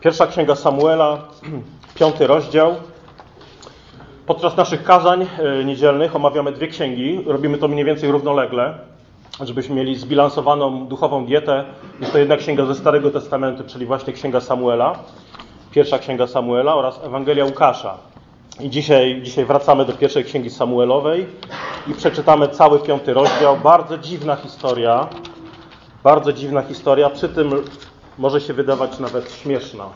Pierwsza księga Samuela, 5 rozdział. Podczas naszych kazań niedzielnych omawiamy dwie księgi. Robimy to mniej więcej równolegle, żebyśmy mieli zbilansowaną duchową dietę. Jest to jedna księga ze Starego Testamentu, czyli właśnie księga Samuela, pierwsza księga Samuela oraz Ewangelia Łukasza. I dzisiaj wracamy do pierwszej księgi Samuelowej i przeczytamy cały 5 rozdział. Bardzo dziwna historia, przy tym może się wydawać nawet śmieszna.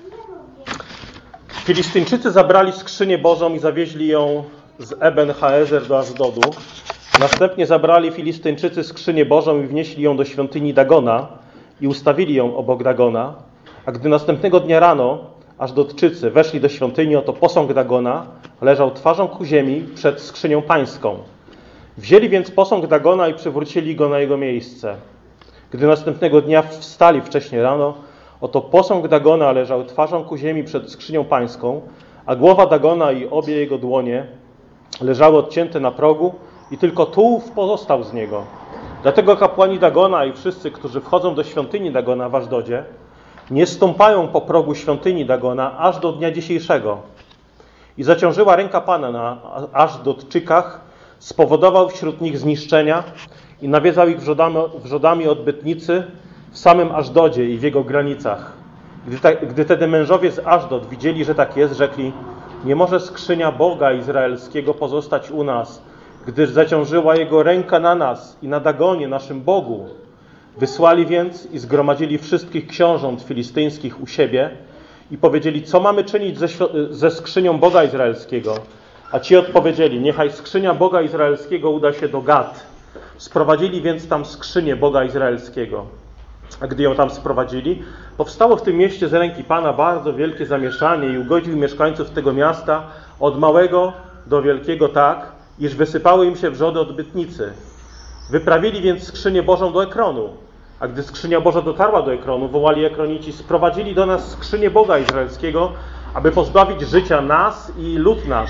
Filistyńczycy zabrali skrzynię Bożą i zawieźli ją z Eben-Haezer do Aszdodu. Następnie zabrali Filistyńczycy skrzynię Bożą i wnieśli ją do świątyni Dagona i ustawili ją obok Dagona. A gdy następnego dnia rano Aszdodczycy weszli do świątyni, oto posąg Dagona leżał twarzą ku ziemi przed skrzynią pańską. Wzięli więc posąg Dagona i przywrócili go na jego miejsce. Gdy następnego dnia wstali wcześnie rano, oto posąg Dagona leżał twarzą ku ziemi przed skrzynią pańską, a głowa Dagona i obie jego dłonie leżały odcięte na progu i tylko tułów pozostał z niego. Dlatego kapłani Dagona i wszyscy, którzy wchodzą do świątyni Dagona w Aszdodzie, nie stąpają po progu świątyni Dagona aż do dnia dzisiejszego. I zaciążyła ręka Pana na Aszdodczykach, spowodował wśród nich zniszczenia i nawiedzał ich wrzodami odbytnicy w samym Aszdodzie i w jego granicach. Gdy tedy mężowie z Aszdod widzieli, że tak jest, rzekli: nie może skrzynia Boga Izraelskiego pozostać u nas, gdyż zaciążyła jego ręka na nas i na Dagonie, naszym Bogu. Wysłali więc i zgromadzili wszystkich książąt filistyńskich u siebie i powiedzieli: co mamy czynić ze skrzynią Boga Izraelskiego? A ci odpowiedzieli: niechaj skrzynia Boga Izraelskiego uda się do Gad. Sprowadzili więc tam skrzynię Boga Izraelskiego. A gdy ją tam sprowadzili, powstało w tym mieście z ręki Pana bardzo wielkie zamieszanie i ugodził mieszkańców tego miasta od małego do wielkiego tak, iż wysypały im się wrzody odbytnicy. Wyprawili więc skrzynię Bożą do Ekronu. A gdy skrzynia Boża dotarła do Ekronu, wołali Ekronici: sprowadzili do nas skrzynię Boga Izraelskiego, aby pozbawić życia nas i lud nasz.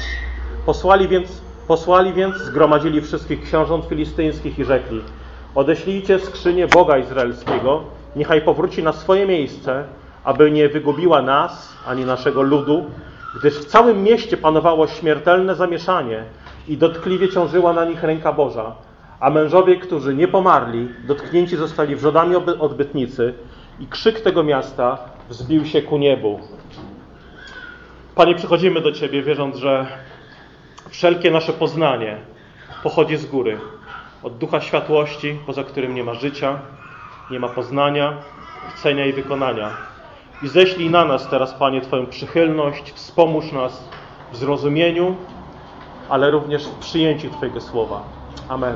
Posłali więc, zgromadzili wszystkich książąt filistyńskich i rzekli: odeślijcie skrzynię Boga Izraelskiego, niechaj powróci na swoje miejsce, aby nie wygubiła nas, ani naszego ludu, gdyż w całym mieście panowało śmiertelne zamieszanie i dotkliwie ciążyła na nich ręka Boża. A mężowie, którzy nie pomarli, dotknięci zostali wrzodami odbytnicy i krzyk tego miasta wzbił się ku niebu. Panie, przychodzimy do Ciebie, wierząc, że wszelkie nasze poznanie pochodzi z góry, od Ducha Światłości, poza którym nie ma życia, nie ma poznania, chcenia i wykonania. I ześlij na nas teraz, Panie, Twoją przychylność, wspomóż nas w zrozumieniu, ale również w przyjęciu Twojego słowa. Amen.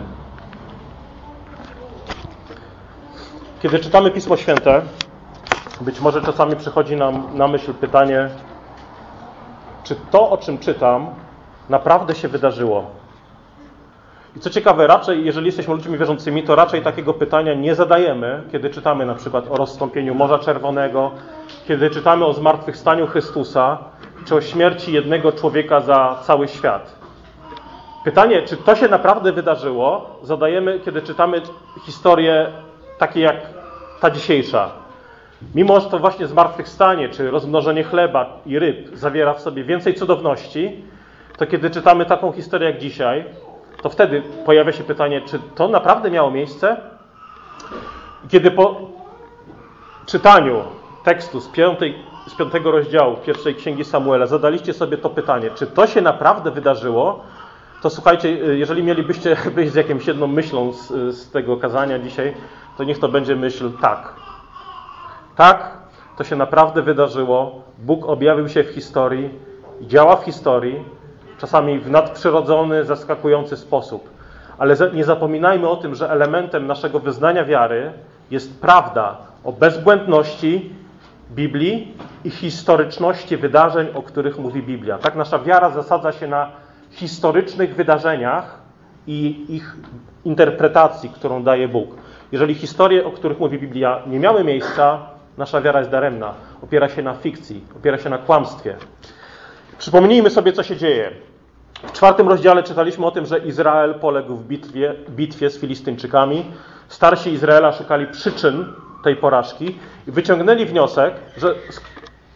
Kiedy czytamy Pismo Święte, być może czasami przychodzi nam na myśl pytanie, czy to, o czym czytam, naprawdę się wydarzyło. I co ciekawe, raczej, jeżeli jesteśmy ludźmi wierzącymi, to raczej takiego pytania nie zadajemy, kiedy czytamy na przykład o rozstąpieniu Morza Czerwonego, kiedy czytamy o zmartwychwstaniu Chrystusa, czy o śmierci jednego człowieka za cały świat. Pytanie, czy to się naprawdę wydarzyło, zadajemy, kiedy czytamy historie takie jak ta dzisiejsza. Mimo że to właśnie zmartwychwstanie, czy rozmnożenie chleba i ryb zawiera w sobie więcej cudowności, to kiedy czytamy taką historię jak dzisiaj, to wtedy pojawia się pytanie, czy to naprawdę miało miejsce? I kiedy po czytaniu tekstu z 5 rozdziału pierwszej księgi Samuela zadaliście sobie to pytanie, czy to się naprawdę wydarzyło, to słuchajcie, jeżeli mielibyście wyjść z jakąś jedną myślą z tego kazania dzisiaj, to niech to będzie myśl tak. Tak, to się naprawdę wydarzyło. Bóg objawił się w historii i działa w historii, czasami w nadprzyrodzony, zaskakujący sposób. Ale nie zapominajmy o tym, że elementem naszego wyznania wiary jest prawda o bezbłędności Biblii i historyczności wydarzeń, o których mówi Biblia. Tak nasza wiara zasadza się na historycznych wydarzeniach i ich interpretacji, którą daje Bóg. Jeżeli historie, o których mówi Biblia, nie miały miejsca, nasza wiara jest daremna. Opiera się na fikcji, opiera się na kłamstwie. Przypomnijmy sobie, co się dzieje. W 4 rozdziale czytaliśmy o tym, że Izrael poległ w bitwie z Filistyńczykami. Starsi Izraela szukali przyczyn tej porażki i wyciągnęli wniosek, że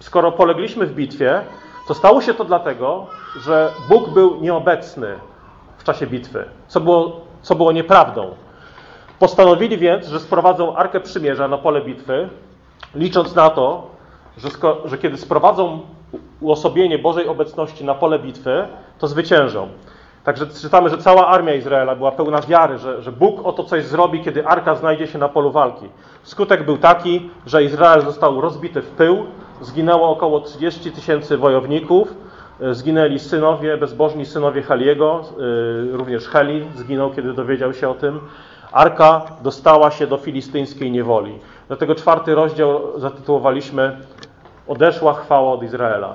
skoro polegliśmy w bitwie, to stało się to dlatego, że Bóg był nieobecny w czasie bitwy, co było nieprawdą. Postanowili więc, że sprowadzą Arkę Przymierza na pole bitwy, licząc na to, że kiedy sprowadzą uosobienie Bożej obecności na pole bitwy, to zwyciężą. Także czytamy, że cała armia Izraela była pełna wiary, że Bóg oto coś zrobi, kiedy Arka znajdzie się na polu walki. Skutek był taki, że Izrael został rozbity w pył, zginęło około 30 000 wojowników, zginęli bezbożni synowie Heliego, również Heli zginął, kiedy dowiedział się o tym. Arka dostała się do filistyńskiej niewoli. Dlatego 4 rozdział zatytułowaliśmy Odeszła chwała od Izraela.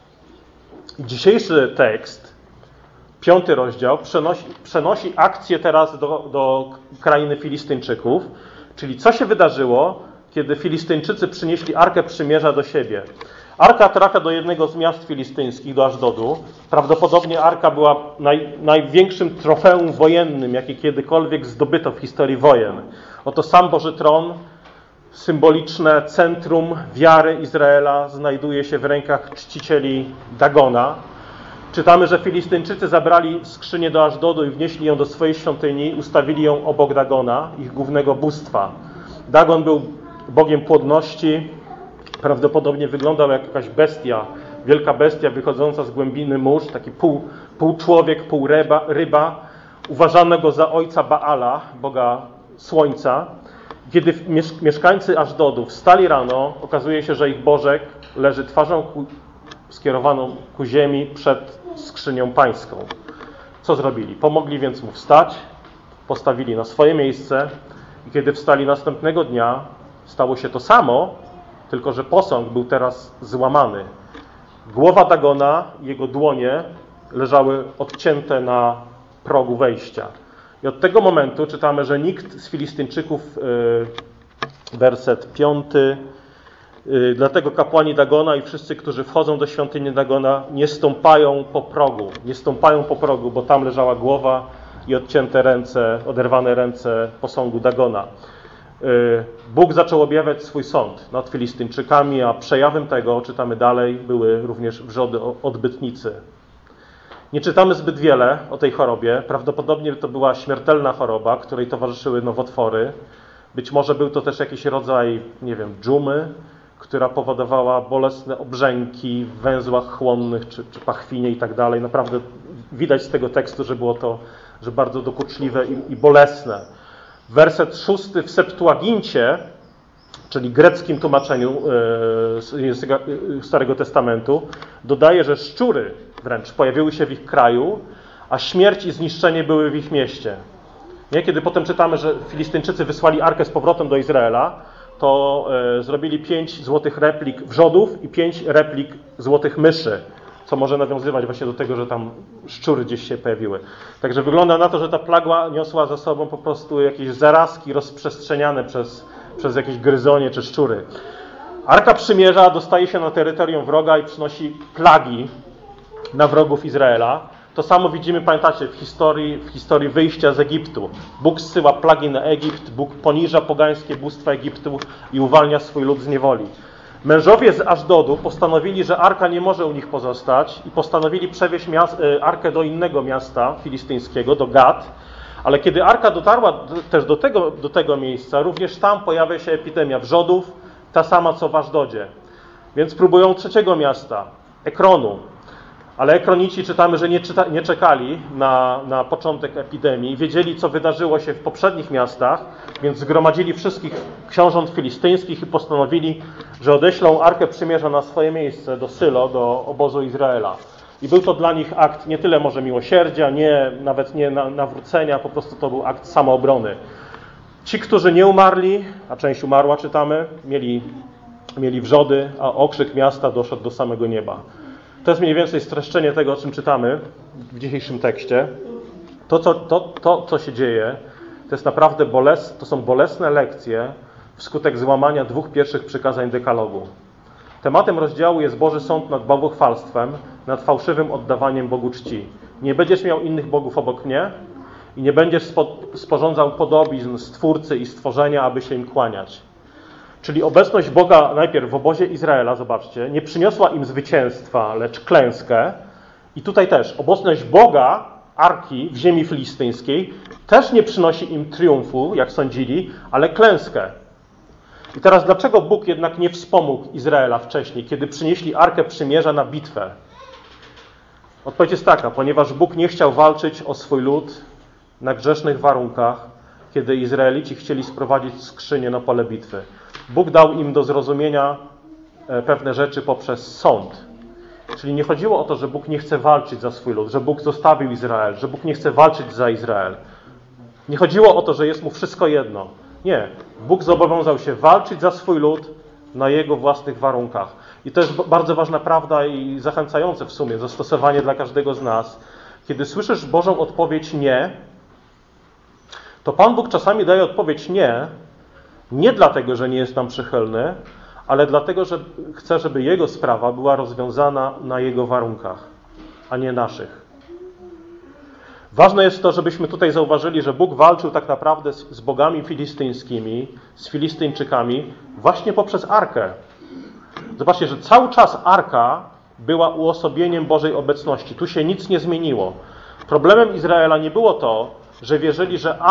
Dzisiejszy tekst, 5 rozdział, przenosi akcję teraz do krainy Filistyńczyków, czyli co się wydarzyło, kiedy Filistyńczycy przynieśli Arkę Przymierza do siebie. Arka trafia do jednego z miast filistyńskich, do Aszdodu. Prawdopodobnie Arka była największym trofeum wojennym, jakie kiedykolwiek zdobyto w historii wojen. Oto sam Boży Tron, symboliczne centrum wiary Izraela, znajduje się w rękach czcicieli Dagona. Czytamy, że Filistyńczycy zabrali skrzynię do Aszdodu i wnieśli ją do swojej świątyni, ustawili ją obok Dagona, ich głównego bóstwa. Dagon był bogiem płodności, prawdopodobnie wyglądał jak jakaś bestia, wielka bestia wychodząca z głębiny mórz, taki pół człowiek, pół ryba, uważanego za ojca Baala, boga słońca. Kiedy mieszkańcy Aszdodu wstali rano, okazuje się, że ich bożek leży twarzą skierowaną ku ziemi przed skrzynią pańską. Co zrobili? Pomogli więc mu wstać, postawili na swoje miejsce i kiedy wstali następnego dnia, stało się to samo, tylko że posąg był teraz złamany. Głowa Dagona i jego dłonie leżały odcięte na progu wejścia. I od tego momentu czytamy, że nikt z Filistyńczyków, werset 5, dlatego kapłani Dagona i wszyscy, którzy wchodzą do świątyni Dagona, nie stąpają po progu, bo tam leżała głowa i odcięte ręce, oderwane ręce posągu Dagona. Bóg zaczął objawiać swój sąd nad Filistyńczykami, a przejawem tego, czytamy dalej, były również wrzody odbytnicy. Nie czytamy zbyt wiele o tej chorobie. Prawdopodobnie to była śmiertelna choroba, której towarzyszyły nowotwory. Być może był to też jakiś rodzaj, dżumy, która powodowała bolesne obrzęki w węzłach chłonnych czy pachwinie i tak dalej. Naprawdę widać z tego tekstu, że było to bardzo dokuczliwe i bolesne. Werset 6 w Septuagincie, czyli greckim tłumaczeniu języka Starego Testamentu, dodaje, że szczury wręcz pojawiły się w ich kraju, a śmierć i zniszczenie były w ich mieście. Kiedy potem czytamy, że Filistyńczycy wysłali Arkę z powrotem do Izraela, to zrobili 5 złotych replik wrzodów i 5 replik złotych myszy, co może nawiązywać właśnie do tego, że tam szczury gdzieś się pojawiły. Także wygląda na to, że ta plaga niosła za sobą po prostu jakieś zarazki rozprzestrzeniane przez jakieś gryzonie czy szczury. Arka Przymierza dostaje się na terytorium wroga i przynosi plagi na wrogów Izraela. To samo widzimy, pamiętacie, w historii wyjścia z Egiptu. Bóg zsyła plagi na Egipt, Bóg poniża pogańskie bóstwa Egiptu i uwalnia swój lud z niewoli. Mężowie z Aszdodu postanowili, że Arka nie może u nich pozostać i postanowili przewieźć Arkę do innego miasta filistyńskiego, do Gad. Ale kiedy Arka dotarła też do tego miejsca, również tam pojawia się epidemia wrzodów, ta sama co w Aszdodzie. Więc próbują trzeciego miasta, Ekronu. Ale Ekronici czytamy, że nie czekali na początek epidemii. Wiedzieli, co wydarzyło się w poprzednich miastach, więc zgromadzili wszystkich książąt filistyńskich i postanowili, że odeślą Arkę Przymierza na swoje miejsce, do Sylo, do obozu Izraela. I był to dla nich akt nie tyle może miłosierdzia, nawet nie nawrócenia, po prostu to był akt samoobrony. Ci, którzy nie umarli, a część umarła, czytamy, mieli wrzody, a okrzyk miasta doszedł do samego nieba. To jest mniej więcej streszczenie tego, o czym czytamy w dzisiejszym tekście. To, co się dzieje, to jest naprawdę to są bolesne lekcje wskutek złamania 2 pierwszych przykazań dekalogu. Tematem rozdziału jest Boży sąd nad bałwochwalstwem, nad fałszywym oddawaniem Bogu czci. Nie będziesz miał innych bogów obok mnie i nie będziesz sporządzał podobizn Stwórcy i stworzenia, aby się im kłaniać. Czyli obecność Boga najpierw w obozie Izraela, zobaczcie, nie przyniosła im zwycięstwa, lecz klęskę. I tutaj też obecność Boga, Arki w ziemi filistyńskiej, też nie przynosi im triumfu, jak sądzili, ale klęskę. I teraz dlaczego Bóg jednak nie wspomógł Izraela wcześniej, kiedy przynieśli Arkę Przymierza na bitwę? Odpowiedź jest taka, ponieważ Bóg nie chciał walczyć o swój lud na grzesznych warunkach, kiedy Izraelici chcieli sprowadzić skrzynię na pole bitwy. Bóg dał im do zrozumienia pewne rzeczy poprzez sąd. Czyli nie chodziło o to, że Bóg nie chce walczyć za swój lud, że Bóg zostawił Izrael, że Bóg nie chce walczyć za Izrael. Nie chodziło o to, że jest mu wszystko jedno. Nie. Bóg zobowiązał się walczyć za swój lud na jego własnych warunkach. I to jest bardzo ważna prawda i zachęcające w sumie zastosowanie dla każdego z nas. Kiedy słyszysz Bożą odpowiedź nie, to Pan Bóg czasami daje odpowiedź nie dlatego, że nie jest nam przychylny, ale dlatego, że chce, żeby Jego sprawa była rozwiązana na Jego warunkach, a nie naszych. Ważne jest to, żebyśmy tutaj zauważyli, że Bóg walczył tak naprawdę z bogami filistyńskimi, z Filistyńczykami, właśnie poprzez Arkę. Zobaczcie, że cały czas Arka była uosobieniem Bożej obecności. Tu się nic nie zmieniło. Problemem Izraela nie było to, że wierzyli, że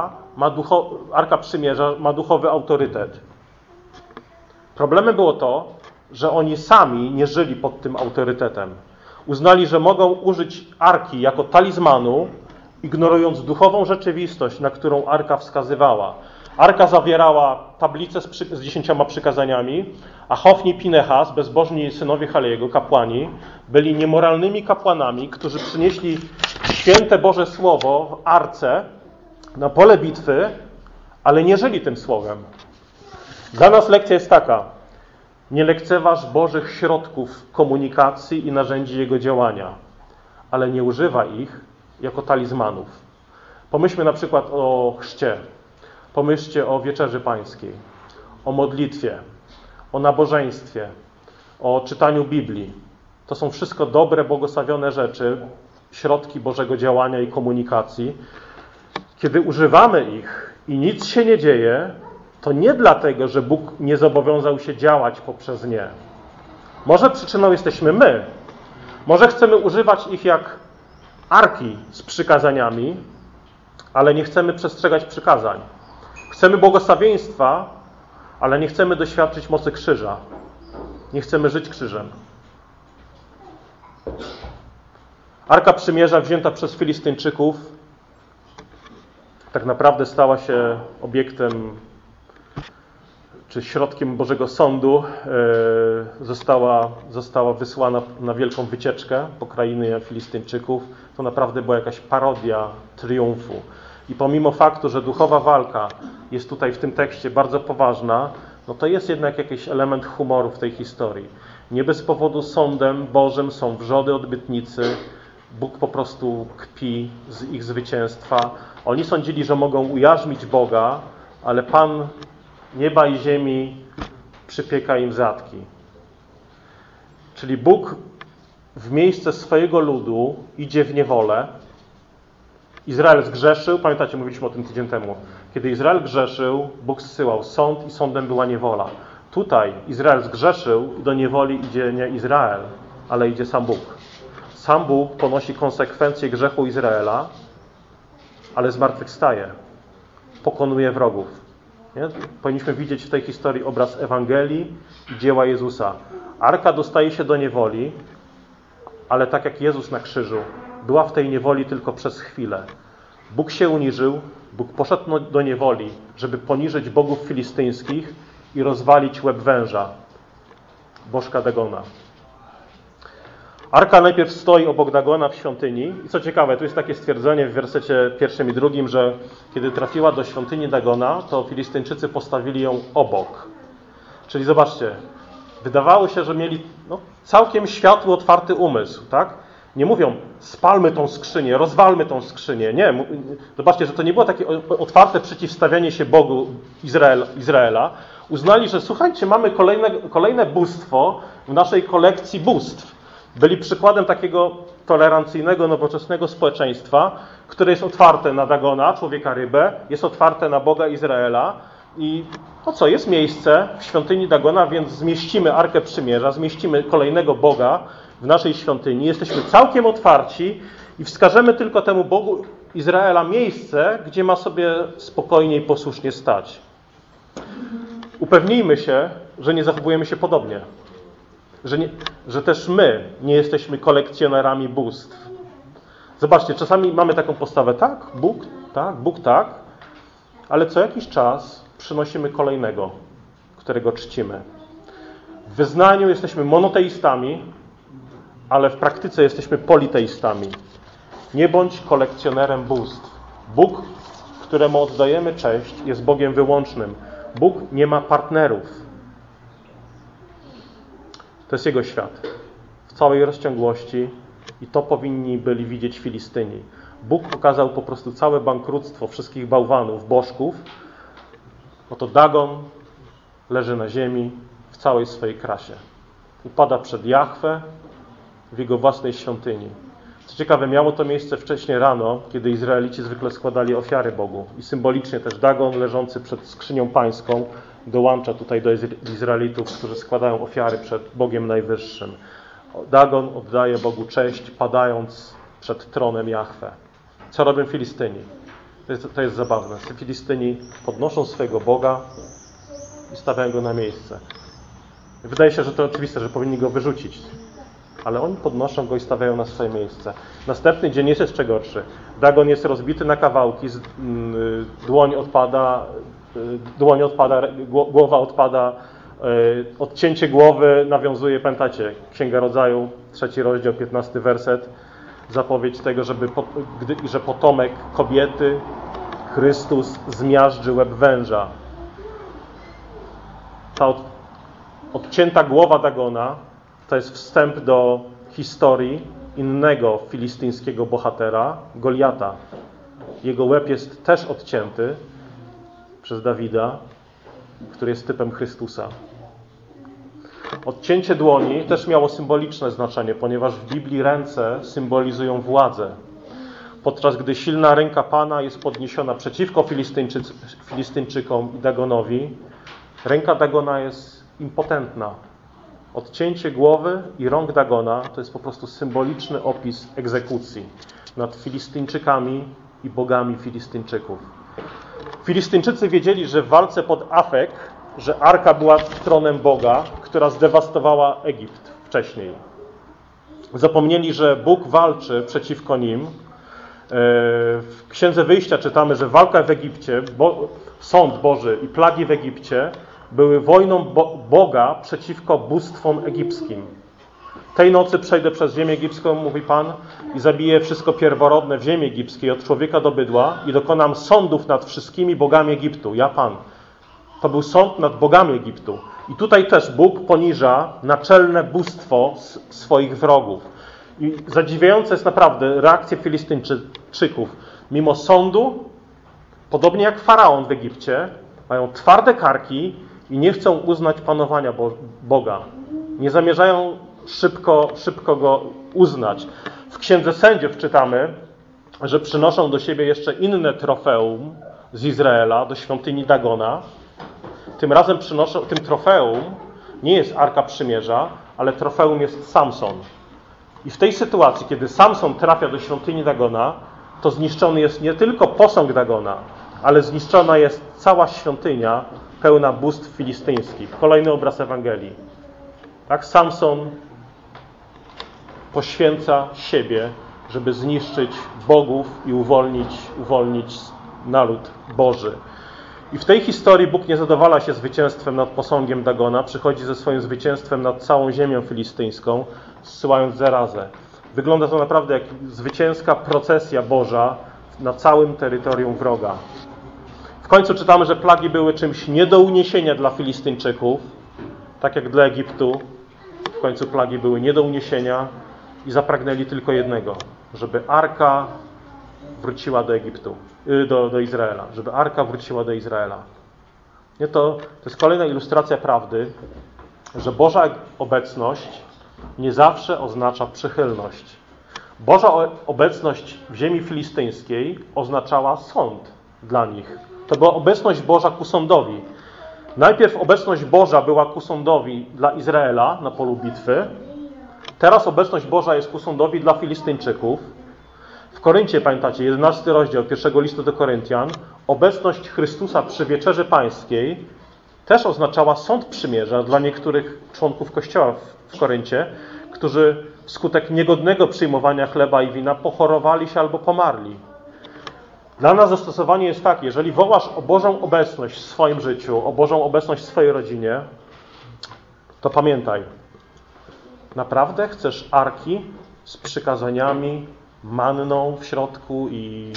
Arka Przymierza ma duchowy autorytet. Problemem było to, że oni sami nie żyli pod tym autorytetem. Uznali, że mogą użyć Arki jako talizmanu, ignorując duchową rzeczywistość, na którą Arka wskazywała. Arka zawierała tablicę z 10 przykazaniami, a Hofni i Pinechas, bezbożni synowie Halego, kapłani, byli niemoralnymi kapłanami, którzy przynieśli święte Boże Słowo w Arce na pole bitwy, ale nie żyli tym Słowem. Dla nas lekcja jest taka. Nie lekceważ Bożych środków komunikacji i narzędzi Jego działania, ale nie używaj ich jako talizmanów. Pomyślmy na przykład o chrzcie. Pomyślcie o wieczerzy pańskiej, o modlitwie, o nabożeństwie, o czytaniu Biblii. To są wszystko dobre, błogosławione rzeczy, środki Bożego działania i komunikacji. Kiedy używamy ich i nic się nie dzieje, to nie dlatego, że Bóg nie zobowiązał się działać poprzez nie. Może przyczyną jesteśmy my. Może chcemy używać ich jak arki z przykazaniami, ale nie chcemy przestrzegać przykazań. Chcemy błogosławieństwa, ale nie chcemy doświadczyć mocy krzyża. Nie chcemy żyć krzyżem. Arka Przymierza wzięta przez Filistyńczyków tak naprawdę stała się obiektem czy środkiem Bożego Sądu. Została wysłana na wielką wycieczkę po krainie Filistyńczyków. To naprawdę była jakaś parodia triumfu. I pomimo faktu, że duchowa walka jest tutaj w tym tekście bardzo poważna, no to jest jednak jakiś element humoru w tej historii. Nie bez powodu sądem Bożym są wrzody odbytnicy. Bóg po prostu kpi z ich zwycięstwa. Oni sądzili, że mogą ujarzmić Boga, ale Pan nieba i ziemi przypieka im zatki. Czyli Bóg w miejsce swojego ludu idzie w niewolę. Izrael zgrzeszył, pamiętacie, mówiliśmy o tym tydzień temu. Kiedy Izrael grzeszył, Bóg zsyłał sąd i sądem była niewola. Tutaj Izrael zgrzeszył i do niewoli idzie nie Izrael, ale idzie sam Bóg. Sam Bóg ponosi konsekwencje grzechu Izraela, ale zmartwychwstaje. Pokonuje wrogów. Nie? Powinniśmy widzieć w tej historii obraz Ewangelii i dzieła Jezusa. Arka dostaje się do niewoli, ale tak jak Jezus na krzyżu, była w tej niewoli tylko przez chwilę. Bóg się uniżył, Bóg poszedł do niewoli, żeby poniżyć bogów filistyńskich i rozwalić łeb węża, bożka Dagona. Arka najpierw stoi obok Dagona w świątyni i co ciekawe, tu jest takie stwierdzenie w wersecie 1 i 2, że kiedy trafiła do świątyni Dagona, to Filistyńczycy postawili ją obok. Czyli zobaczcie, wydawało się, że mieli całkiem światły, otwarty umysł, tak? Nie mówią, spalmy tą skrzynię, rozwalmy tą skrzynię. Nie, zobaczcie, że to nie było takie otwarte przeciwstawianie się Bogu Izraela. Uznali, że słuchajcie, mamy kolejne bóstwo w naszej kolekcji bóstw. Byli przykładem takiego tolerancyjnego, nowoczesnego społeczeństwa, które jest otwarte na Dagona, człowieka rybę, jest otwarte na Boga Izraela I no co, jest miejsce w świątyni Dagona, więc zmieścimy Arkę Przymierza, zmieścimy kolejnego Boga w naszej świątyni. Jesteśmy całkiem otwarci i wskażemy tylko temu Bogu Izraela miejsce, gdzie ma sobie spokojnie i posłusznie stać. Upewnijmy się, że nie zachowujemy się podobnie. Że też my nie jesteśmy kolekcjonerami bóstw. Zobaczcie, czasami mamy taką postawę, tak, Bóg tak, ale co jakiś czas przynosimy kolejnego, którego czcimy. W wyznaniu jesteśmy monoteistami, ale w praktyce jesteśmy politeistami. Nie bądź kolekcjonerem bóstw. Bóg, któremu oddajemy cześć, jest Bogiem wyłącznym. Bóg nie ma partnerów. To jest Jego świat. W całej rozciągłości i to powinni byli widzieć Filistyni. Bóg pokazał po prostu całe bankructwo wszystkich bałwanów, bożków. Oto Dagon leży na ziemi w całej swojej krasie. Upada przed Jahwe w Jego własnej świątyni. Co ciekawe, miało to miejsce wcześniej rano, kiedy Izraelici zwykle składali ofiary Bogu. I symbolicznie też Dagon leżący przed skrzynią pańską dołącza tutaj do Izraelitów, którzy składają ofiary przed Bogiem Najwyższym. Dagon oddaje Bogu cześć, padając przed tronem Jahwe. Co robią Filistyni? To jest zabawne. Filistyni podnoszą swojego Boga i stawiają go na miejsce. Wydaje się, że to oczywiste, że powinni go wyrzucić. Ale oni podnoszą go i stawiają na swoje miejsce. Następny dzień jest jeszcze gorszy. Dagon jest rozbity na kawałki, dłoń odpada, głowa odpada, odcięcie głowy nawiązuje, pamiętacie, Księga Rodzaju, 3 rozdział, 15 werset, zapowiedź tego, że potomek kobiety, Chrystus, zmiażdży łeb węża. Ta odcięta głowa Dagona to jest wstęp do historii innego filistyńskiego bohatera, Goliata. Jego łeb jest też odcięty przez Dawida, który jest typem Chrystusa. Odcięcie dłoni też miało symboliczne znaczenie, ponieważ w Biblii ręce symbolizują władzę. Podczas gdy silna ręka Pana jest podniesiona przeciwko Filistyńczykom i Dagonowi, ręka Dagona jest impotentna. Odcięcie głowy i rąk Dagona to jest po prostu symboliczny opis egzekucji nad Filistyńczykami i bogami Filistyńczyków. Filistyńczycy wiedzieli, że w walce pod Afek, że Arka była tronem Boga, która zdewastowała Egipt wcześniej. Zapomnieli, że Bóg walczy przeciwko nim. W Księdze Wyjścia czytamy, że walka w Egipcie, sąd Boży i plagi w Egipcie były wojną Boga przeciwko bóstwom egipskim. Tej nocy przejdę przez ziemię egipską, mówi Pan, i zabiję wszystko pierworodne w ziemi egipskiej, od człowieka do bydła, i dokonam sądów nad wszystkimi bogami Egiptu. Ja Pan. To był sąd nad bogami Egiptu. I tutaj też Bóg poniża naczelne bóstwo swoich wrogów. I zadziwiająca jest naprawdę reakcja Filistyńczyków. Mimo sądu, podobnie jak faraon w Egipcie, mają twarde karki i nie chcą uznać panowania Boga. Nie zamierzają szybko go uznać. W Księdze Sędziów czytamy, że przynoszą do siebie jeszcze inne trofeum z Izraela, do świątyni Dagona. Tym razem tym trofeum nie jest Arka Przymierza, ale trofeum jest Samson. I w tej sytuacji, kiedy Samson trafia do świątyni Dagona, to zniszczony jest nie tylko posąg Dagona, ale zniszczona jest cała świątynia pełna bóstw filistyńskich. Kolejny obraz Ewangelii. Tak, Samson poświęca siebie, żeby zniszczyć bogów i uwolnić naród Boży. I w tej historii Bóg nie zadowala się zwycięstwem nad posągiem Dagona, przychodzi ze swoim zwycięstwem nad całą ziemią filistyńską, zsyłając zarazę. Wygląda to naprawdę jak zwycięska procesja Boża na całym terytorium wroga. W końcu czytamy, że plagi były czymś nie do uniesienia dla Filistyńczyków, tak jak dla Egiptu. W końcu plagi były nie do uniesienia i zapragnęli tylko jednego, żeby Arka wróciła do Egiptu, do Izraela, żeby Arka wróciła do Izraela. Nie, to jest kolejna ilustracja prawdy, że Boża obecność nie zawsze oznacza przychylność. Boża obecność w ziemi filistyńskiej oznaczała sąd dla nich. To była obecność Boża ku sądowi. Najpierw obecność Boża była ku sądowi dla Izraela na polu bitwy. Teraz obecność Boża jest ku sądowi dla Filistyńczyków. W Koryncie, pamiętacie, 11 rozdział pierwszego listu do Koryntian, obecność Chrystusa przy Wieczerzy Pańskiej też oznaczała sąd przymierza dla niektórych członków Kościoła w Koryncie, którzy wskutek niegodnego przyjmowania chleba i wina pochorowali się albo pomarli. Dla nas zastosowanie jest takie, jeżeli wołasz o Bożą obecność w swoim życiu, o Bożą obecność w swojej rodzinie, to pamiętaj, naprawdę chcesz arki z przykazaniami, manną w środku i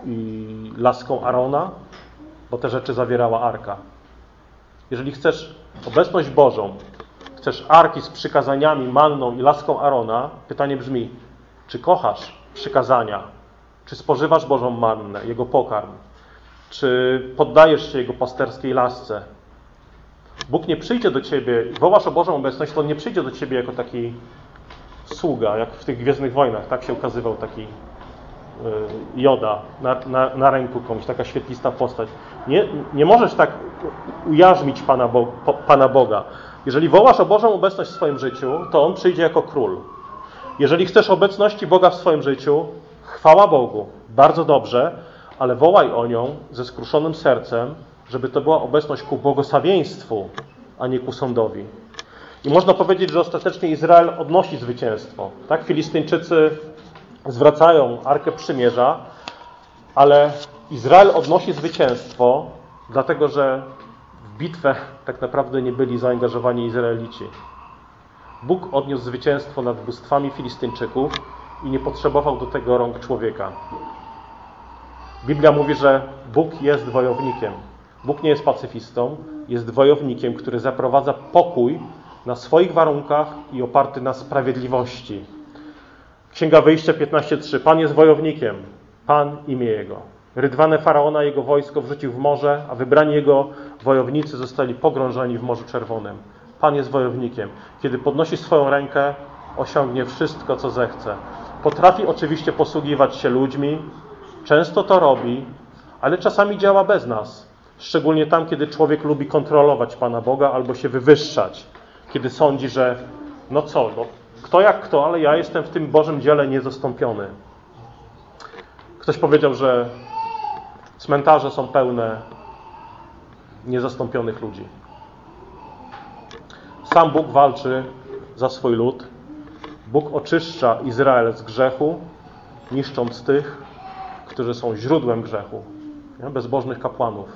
laską Arona? Bo te rzeczy zawierała arka. Jeżeli chcesz obecność Bożą, chcesz arki z przykazaniami, manną i laską Arona, pytanie brzmi, czy kochasz przykazania? Czy spożywasz Bożą mannę, Jego pokarm? Czy poddajesz się Jego pasterskiej lasce? Bóg nie przyjdzie do ciebie, wołasz o Bożą obecność, to on nie przyjdzie do ciebie jako taki sługa, jak w tych Gwiezdnych Wojnach. Tak się ukazywał taki Joda na ręku komuś, taka świetlista postać. Nie możesz tak ujarzmić Pana Boga. Jeżeli wołasz o Bożą obecność w swoim życiu, to On przyjdzie jako król. Jeżeli chcesz obecności Boga w swoim życiu, chwała Bogu, bardzo dobrze, ale wołaj o nią ze skruszonym sercem, żeby to była obecność ku błogosławieństwu, a nie ku sądowi. I można powiedzieć, że ostatecznie Izrael odnosi zwycięstwo. Tak, Filistyńczycy zwracają Arkę Przymierza, ale Izrael odnosi zwycięstwo, dlatego że w bitwę tak naprawdę nie byli zaangażowani Izraelici. Bóg odniósł zwycięstwo nad bóstwami Filistyńczyków i nie potrzebował do tego rąk człowieka. Biblia mówi, że Bóg jest wojownikiem. Bóg nie jest pacyfistą, jest wojownikiem, który zaprowadza pokój na swoich warunkach i oparty na sprawiedliwości. Księga Wyjścia 15:3. Pan jest wojownikiem, Pan imię Jego. Rydwane Faraona i jego wojsko wrzucił w morze, a wybrani jego wojownicy zostali pogrążeni w Morzu Czerwonym. Pan jest wojownikiem. Kiedy podnosi swoją rękę, osiągnie wszystko, co zechce. Potrafi oczywiście posługiwać się ludźmi, często to robi, ale czasami działa bez nas. Szczególnie tam, kiedy człowiek lubi kontrolować Pana Boga albo się wywyższać. Kiedy sądzi, że kto jak kto, ale ja jestem w tym Bożym dziele niezastąpiony. Ktoś powiedział, że cmentarze są pełne niezastąpionych ludzi. Sam Bóg walczy za swój lud. Bóg oczyszcza Izrael z grzechu, niszcząc tych, którzy są źródłem grzechu. Bezbożnych kapłanów.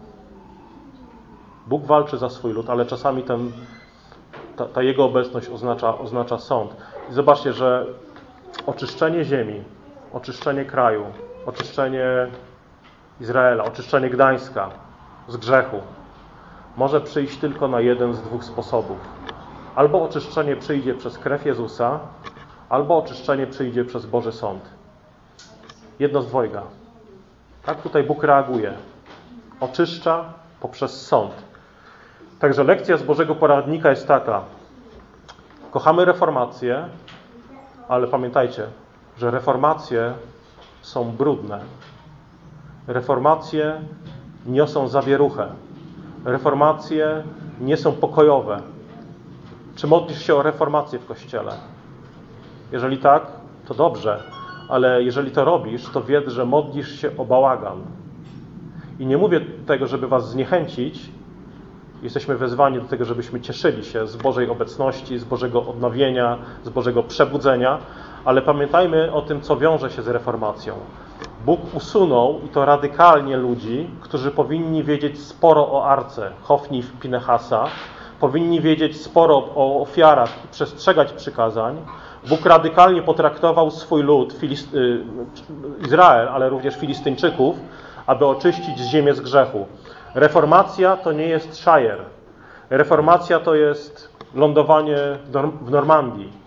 Bóg walczy za swój lud, ale czasami ta Jego obecność oznacza sąd. I zobaczcie, że oczyszczenie ziemi, oczyszczenie kraju, oczyszczenie Izraela, oczyszczenie Gdańska z grzechu może przyjść tylko na jeden z dwóch sposobów. Albo oczyszczenie przyjdzie przez krew Jezusa, albo oczyszczenie przyjdzie przez Boży Sąd. Jedno z dwojga. Tak tutaj Bóg reaguje. Oczyszcza poprzez sąd. Także lekcja z Bożego poradnika jest taka. Kochamy reformację, ale pamiętajcie, że reformacje są brudne. Reformacje niosą zawieruchę. Reformacje nie są pokojowe. Czy modlisz się o reformację w Kościele? Jeżeli tak, to dobrze, ale jeżeli to robisz, to wiedz, że modlisz się o bałagan. I nie mówię tego, żeby was zniechęcić. Jesteśmy wezwani do tego, żebyśmy cieszyli się z Bożej obecności, z Bożego odnowienia, z Bożego przebudzenia, ale pamiętajmy o tym, co wiąże się z reformacją. Bóg usunął, i to radykalnie, ludzi, którzy powinni wiedzieć sporo o Arce, Hofni i Pinehasa, powinni wiedzieć sporo o ofiarach i przestrzegać przykazań. Bóg radykalnie potraktował swój lud, Izrael, ale również Filistyńczyków, aby oczyścić ziemię z grzechu. Reformacja to nie jest szajer. Reformacja to jest lądowanie w Normandii.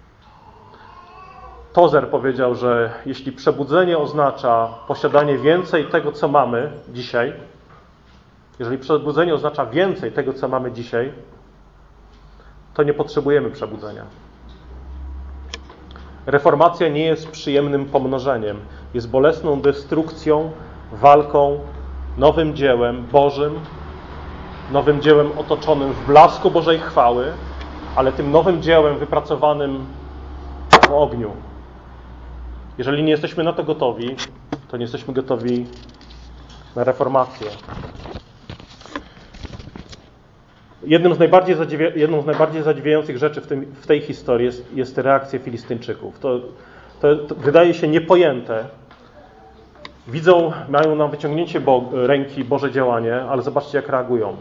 Tozer powiedział, że jeśli przebudzenie oznacza posiadanie więcej tego, co mamy dzisiaj, jeżeli przebudzenie oznacza więcej tego, co mamy dzisiaj, to nie potrzebujemy przebudzenia. Reformacja nie jest przyjemnym pomnożeniem. Jest bolesną destrukcją, walką, nowym dziełem Bożym, nowym dziełem otoczonym w blasku Bożej chwały, ale tym nowym dziełem wypracowanym w ogniu. Jeżeli nie jesteśmy na to gotowi, to nie jesteśmy gotowi na reformację. Jedną z najbardziej zadziwiających rzeczy w tej historii jest reakcja Filistyńczyków. To wydaje się niepojęte. Widzą, mają na wyciągnięcie ręki Boże działanie, ale zobaczcie, jak reagują.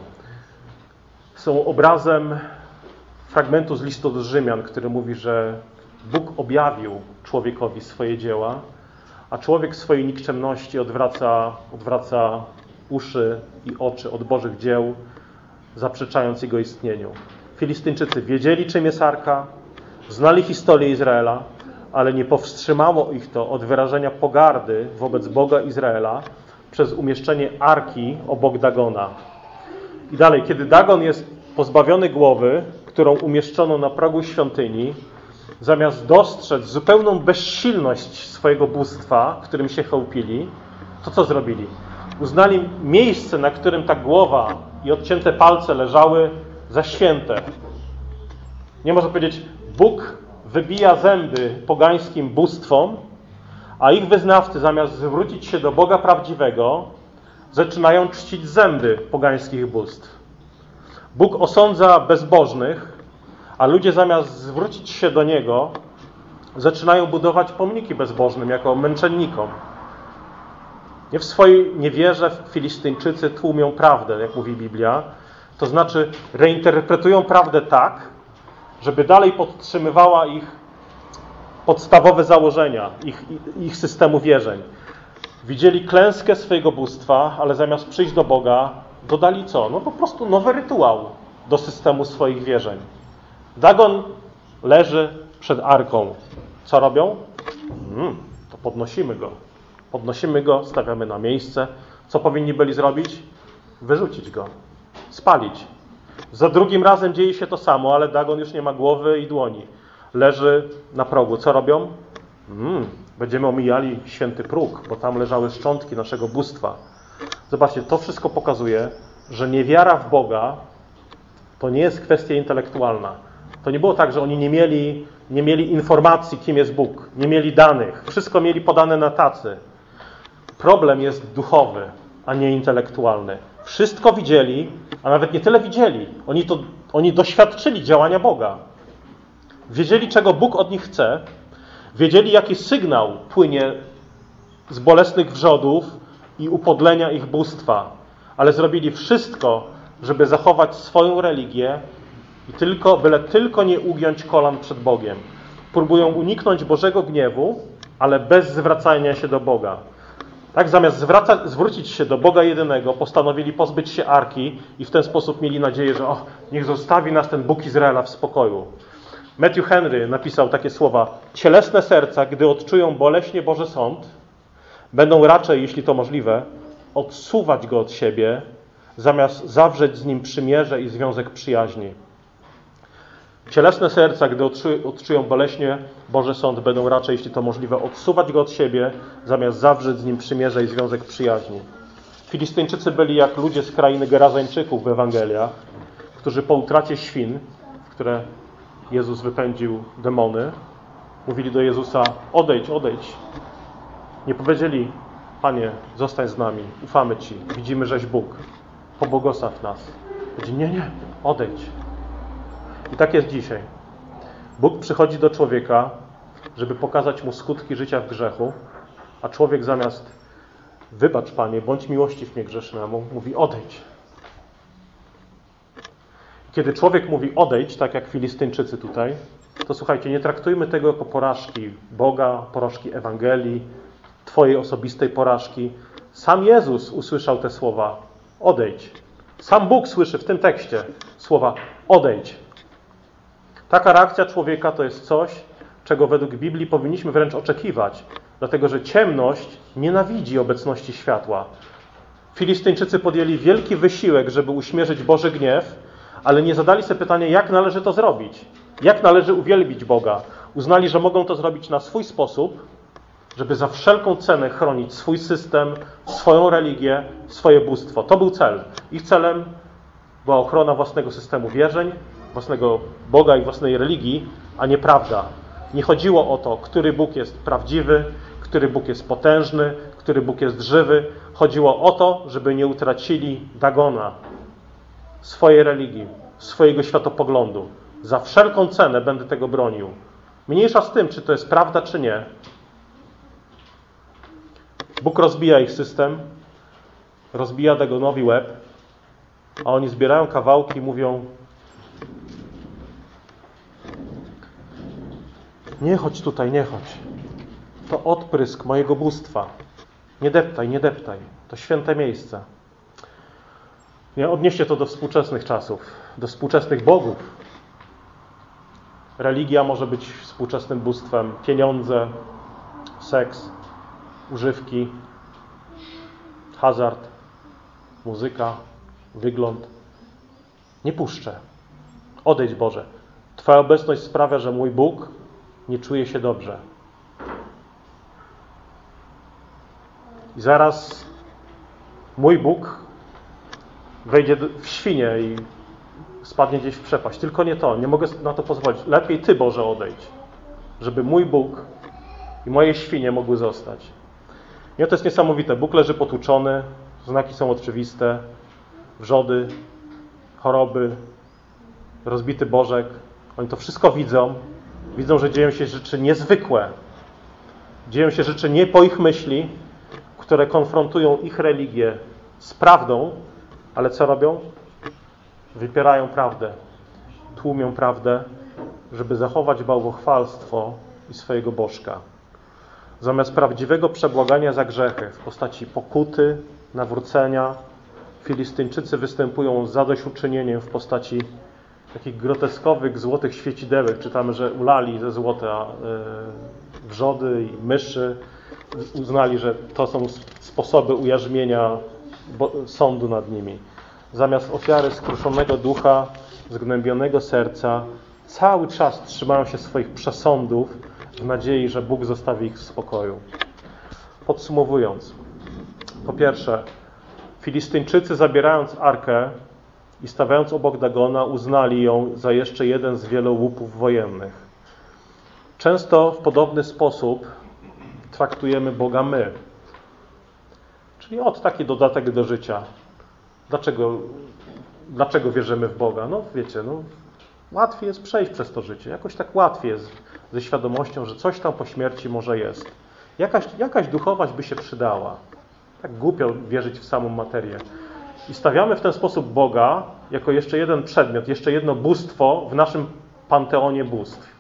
Są obrazem fragmentu z listu do Rzymian, który mówi, że Bóg objawił człowiekowi swoje dzieła, a człowiek w swojej nikczemności odwraca uszy i oczy od Bożych dzieł, zaprzeczając jego istnieniu. Filistyńczycy wiedzieli, czym jest arka, znali historię Izraela, ale nie powstrzymało ich to od wyrażenia pogardy wobec Boga Izraela przez umieszczenie arki obok Dagona. I dalej, kiedy Dagon jest pozbawiony głowy, którą umieszczono na progu świątyni, zamiast dostrzec zupełną bezsilność swojego bóstwa, którym się chełpili, to co zrobili? Uznali miejsce, na którym ta głowa i odcięte palce leżały, za święte. Nie można powiedzieć, Bóg wybija zęby pogańskim bóstwom, a ich wyznawcy zamiast zwrócić się do Boga prawdziwego, zaczynają czcić zęby pogańskich bóstw. Bóg osądza bezbożnych, a ludzie zamiast zwrócić się do Niego, zaczynają budować pomniki bezbożnym jako męczennikom. Nie w swojej niewierze Filistyńczycy tłumią prawdę, jak mówi Biblia. To znaczy reinterpretują prawdę tak, żeby dalej podtrzymywała ich podstawowe założenia, ich systemu wierzeń. Widzieli klęskę swojego bóstwa, ale zamiast przyjść do Boga, dodali co? No po prostu nowy rytuał do systemu swoich wierzeń. Dagon leży przed arką. Co robią? To podnosimy go. Podnosimy go, stawiamy na miejsce. Co powinni byli zrobić? Wyrzucić go. Spalić. Za drugim razem dzieje się to samo, ale Dagon już nie ma głowy i dłoni. Leży na progu. Co robią? Będziemy omijali święty próg, bo tam leżały szczątki naszego bóstwa. Zobaczcie, to wszystko pokazuje, że niewiara w Boga to nie jest kwestia intelektualna. To nie było tak, że oni nie mieli informacji, kim jest Bóg. Nie mieli danych. Wszystko mieli podane na tacy. Problem jest duchowy, a nie intelektualny. Wszystko widzieli, a nawet nie tyle widzieli. Oni doświadczyli działania Boga. Wiedzieli, czego Bóg od nich chce. Wiedzieli, jaki sygnał płynie z bolesnych wrzodów i upodlenia ich bóstwa. Ale zrobili wszystko, żeby zachować swoją religię i byle tylko nie ugiąć kolan przed Bogiem. Próbują uniknąć Bożego gniewu, ale bez zwracania się do Boga. Tak, zamiast zwrócić się do Boga jedynego, postanowili pozbyć się arki i w ten sposób mieli nadzieję, że niech zostawi nas ten Bóg Izraela w spokoju. Matthew Henry napisał takie słowa: cielesne serca, gdy odczują boleśnie Boży sąd, będą raczej, jeśli to możliwe, odsuwać go od siebie, zamiast zawrzeć z nim przymierze i związek przyjaźni. Cielesne serca, gdy odczują boleśnie Boży sąd, będą raczej, jeśli to możliwe, odsuwać go od siebie, zamiast zawrzeć z nim przymierze i związek przyjaźni. Filistyńczycy byli jak ludzie z krainy Gerazańczyków w Ewangeliach, którzy po utracie świn, w które Jezus wypędził demony, mówili do Jezusa: odejdź, odejdź. Nie powiedzieli: Panie, zostań z nami, ufamy Ci, widzimy, żeś Bóg, pobłogosław nas. Powiedzieli: nie, odejdź. I tak jest dzisiaj. Bóg przychodzi do człowieka, żeby pokazać mu skutki życia w grzechu, a człowiek zamiast wybacz, Panie, bądź miłościw mnie grzesznemu, mówi: odejdź. Kiedy człowiek mówi: odejdź, tak jak Filistyńczycy tutaj, to słuchajcie, nie traktujmy tego jako porażki Boga, porażki Ewangelii, Twojej osobistej porażki. Sam Jezus usłyszał te słowa: odejdź. Sam Bóg słyszy w tym tekście słowa: odejdź. Taka reakcja człowieka to jest coś, czego według Biblii powinniśmy wręcz oczekiwać, dlatego że ciemność nienawidzi obecności światła. Filistyńczycy podjęli wielki wysiłek, żeby uśmierzyć Boży gniew, ale nie zadali sobie pytania, jak należy to zrobić, jak należy uwielbić Boga. Uznali, że mogą to zrobić na swój sposób, żeby za wszelką cenę chronić swój system, swoją religię, swoje bóstwo. To był cel. Ich celem była ochrona własnego systemu wierzeń, własnego Boga i własnej religii, a nie prawda. Nie chodziło o to, który Bóg jest prawdziwy, który Bóg jest potężny, który Bóg jest żywy. Chodziło o to, żeby nie utracili Dagona, swojej religii, swojego światopoglądu. Za wszelką cenę będę tego bronił. Mniejsza z tym, czy to jest prawda, czy nie. Bóg rozbija ich system, rozbija Dagonowi łeb, a oni zbierają kawałki i mówią: nie chodź tutaj, nie chodź. To odprysk mojego bóstwa. Nie deptaj, nie deptaj. To święte miejsce. Nie, odnieście to do współczesnych czasów, do współczesnych bogów. Religia może być współczesnym bóstwem. Pieniądze, seks, używki, hazard, muzyka, wygląd. Nie puszczę. Odejdź, Boże. Twoja obecność sprawia, że mój Bóg nie czuje się dobrze. I zaraz mój Bóg wejdzie w świnie i spadnie gdzieś w przepaść. Tylko nie to. Nie mogę na to pozwolić. Lepiej Ty, Boże, odejdź. Żeby mój Bóg i moje świnie mogły zostać. Nie, to jest niesamowite. Bóg leży potłuczony. Znaki są oczywiste. Wrzody, choroby, rozbity bożek. Oni to wszystko widzą. Widzą, że dzieją się rzeczy niezwykłe. Dzieją się rzeczy nie po ich myśli, które konfrontują ich religię z prawdą, ale co robią? Wypierają prawdę. Tłumią prawdę, żeby zachować bałwochwalstwo i swojego bożka. Zamiast prawdziwego przebłagania za grzechy w postaci pokuty, nawrócenia, Filistyńczycy występują z zadośćuczynieniem w postaci takich groteskowych, złotych świecidełek. Czytamy, że ulali ze złota wrzody i myszy. Uznali, że to są sposoby ujarzmienia sądu nad nimi. Zamiast ofiary skruszonego ducha, zgnębionego serca, cały czas trzymają się swoich przesądów w nadziei, że Bóg zostawi ich w spokoju. Podsumowując, po pierwsze, Filistyńczycy, zabierając arkę i stawiając obok Dagona, uznali ją za jeszcze jeden z wielu łupów wojennych. Często w podobny sposób traktujemy Boga my. Czyli taki dodatek do życia. Dlaczego wierzymy w Boga? No wiecie, łatwiej jest przejść przez to życie. Jakoś tak łatwiej jest ze świadomością, że coś tam po śmierci może jest. Jakaś duchowość by się przydała. Tak głupio wierzyć w samą materię. I stawiamy w ten sposób Boga jako jeszcze jeden przedmiot, jeszcze jedno bóstwo w naszym panteonie bóstw.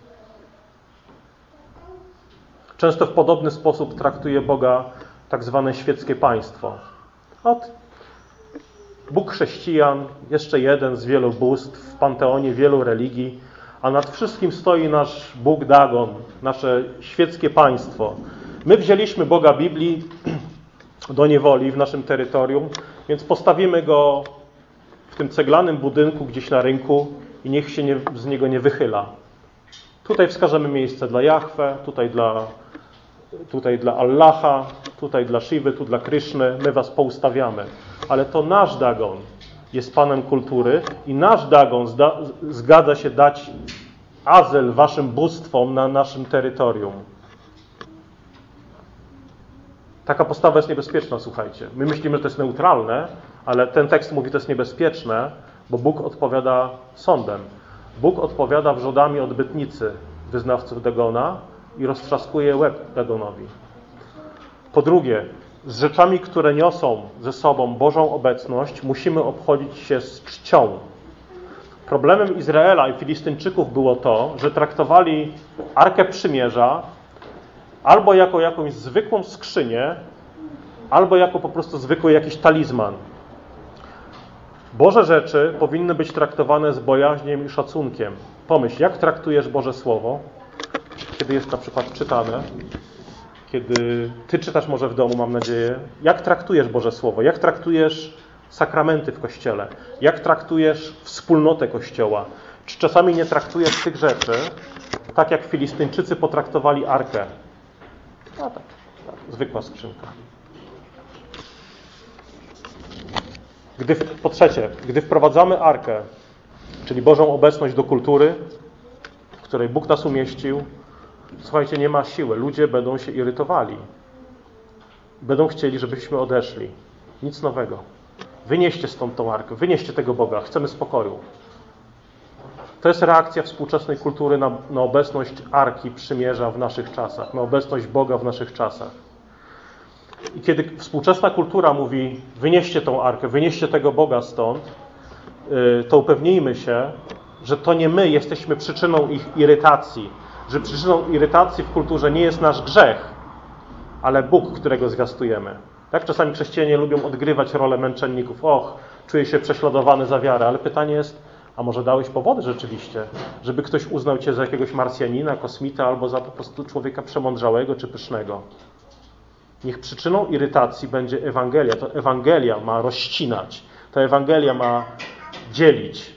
Często w podobny sposób traktuje Boga tak zwane świeckie państwo. Bóg chrześcijan, jeszcze jeden z wielu bóstw w panteonie wielu religii, a nad wszystkim stoi nasz Bóg Dagon, nasze świeckie państwo. My wzięliśmy Boga Biblii do niewoli w naszym terytorium, więc postawimy Go w tym ceglanym budynku gdzieś na rynku i niech się z niego nie wychyla. Tutaj wskażemy miejsce dla Jahwe, tutaj dla Allaha, tutaj dla Shiwy, tu dla Kryszny. My was poustawiamy. Ale to nasz Dagon jest Panem kultury i nasz Dagon zgadza się dać azyl waszym bóstwom na naszym terytorium. Taka postawa jest niebezpieczna, słuchajcie. My myślimy, że to jest neutralne, ale ten tekst mówi, że to jest niebezpieczne, bo Bóg odpowiada sądem. Bóg odpowiada wrzodami odbytnicy wyznawców Dagona i roztrzaskuje łeb Dagonowi. Po drugie, z rzeczami, które niosą ze sobą Bożą obecność, musimy obchodzić się z czcią. Problemem Izraela i Filistyńczyków było to, że traktowali Arkę Przymierza albo jako jakąś zwykłą skrzynię, albo jako po prostu zwykły jakiś talizman. Boże rzeczy powinny być traktowane z bojaźniem i szacunkiem. Pomyśl, jak traktujesz Boże Słowo, kiedy jest na przykład czytane, kiedy ty czytasz może w domu, mam nadzieję, jak traktujesz Boże Słowo, jak traktujesz sakramenty w Kościele, jak traktujesz wspólnotę Kościoła. Czy czasami nie traktujesz tych rzeczy tak, jak Filistyńczycy potraktowali Arkę? No tak, zwykła skrzynka. Po trzecie, gdy wprowadzamy arkę, czyli Bożą obecność do kultury, w której Bóg nas umieścił, słuchajcie, nie ma siły. Ludzie będą się irytowali. Będą chcieli, żebyśmy odeszli. Nic nowego. Wynieście stąd tą arkę, wynieście tego Boga, chcemy spokoju. To jest reakcja współczesnej kultury na obecność Arki Przymierza w naszych czasach, na obecność Boga w naszych czasach. I kiedy współczesna kultura mówi, wynieście tą Arkę, wynieście tego Boga stąd, to upewnijmy się, że to nie my jesteśmy przyczyną ich irytacji, że przyczyną irytacji w kulturze nie jest nasz grzech, ale Bóg, którego zwiastujemy. Tak czasami chrześcijanie lubią odgrywać rolę męczenników. Och, czuję się prześladowany za wiarę, ale pytanie jest, a może dałeś powody rzeczywiście, żeby ktoś uznał cię za jakiegoś Marsjanina, kosmita albo za po prostu człowieka przemądrzałego czy pysznego. Niech przyczyną irytacji będzie Ewangelia. To Ewangelia ma rozcinać. Ta Ewangelia ma dzielić.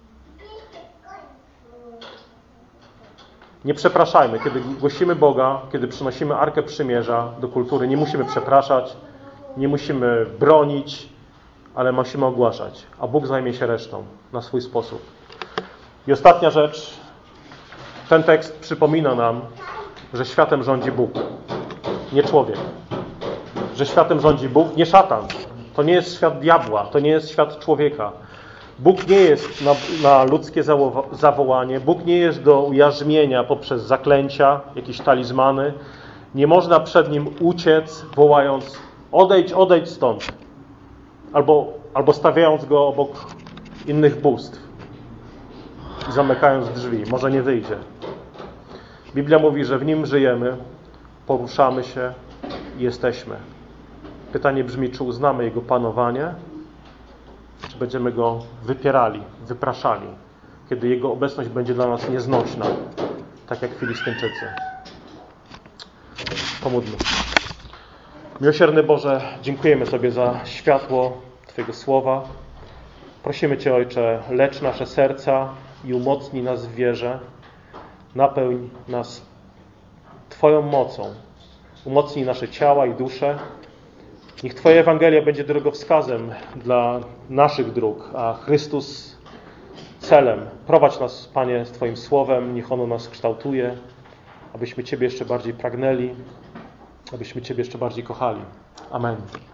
Nie przepraszajmy. Kiedy głosimy Boga, kiedy przynosimy Arkę Przymierza do kultury, nie musimy przepraszać, nie musimy bronić, ale musimy ogłaszać. A Bóg zajmie się resztą na swój sposób. I ostatnia rzecz. Ten tekst przypomina nam, że światem rządzi Bóg, nie człowiek. Że światem rządzi Bóg, nie szatan. To nie jest świat diabła, to nie jest świat człowieka. Bóg nie jest na ludzkie zawołanie, Bóg nie jest do ujarzmienia poprzez zaklęcia, jakieś talizmany. Nie można przed Nim uciec, wołając odejdź stąd. Albo stawiając Go obok innych bóstw i zamykając drzwi. Może nie wyjdzie. Biblia mówi, że w Nim żyjemy, poruszamy się i jesteśmy. Pytanie brzmi, czy uznamy Jego panowanie, czy będziemy Go wypierali, wypraszali, kiedy Jego obecność będzie dla nas nieznośna, tak jak Filistyńczycy. Pomódlmy. Miłosierny Boże, dziękujemy Tobie za światło Twojego słowa. Prosimy Cię, Ojcze, lecz nasze serca i umocnij nas w wierze. Napełń nas Twoją mocą. Umocnij nasze ciała i dusze. Niech Twoja Ewangelia będzie drogowskazem dla naszych dróg, a Chrystus celem. Prowadź nas, Panie, z Twoim słowem. Niech ono nas kształtuje, abyśmy Ciebie jeszcze bardziej pragnęli, abyśmy Ciebie jeszcze bardziej kochali. Amen.